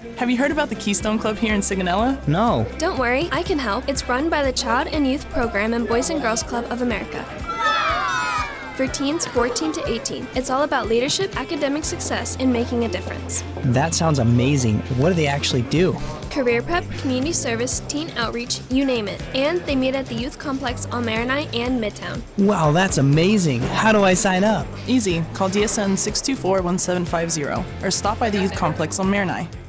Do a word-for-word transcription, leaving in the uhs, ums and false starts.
Have you heard about the Keystone Club here in Sigonella? No. Don't worry, I can help. It's run by the Child and Youth Program and Boys and Girls Club of America. For teens fourteen to eighteen, it's all about leadership, academic success, and making a difference. That sounds amazing. What do they actually do? Career prep, community service, teen outreach, you name it. And they meet at the Youth Complex on Maronite and Midtown. Wow, that's amazing. How do I sign up? Easy. Call D S N six two four, one seven five zero or stop by the Youth Complex on Maronite.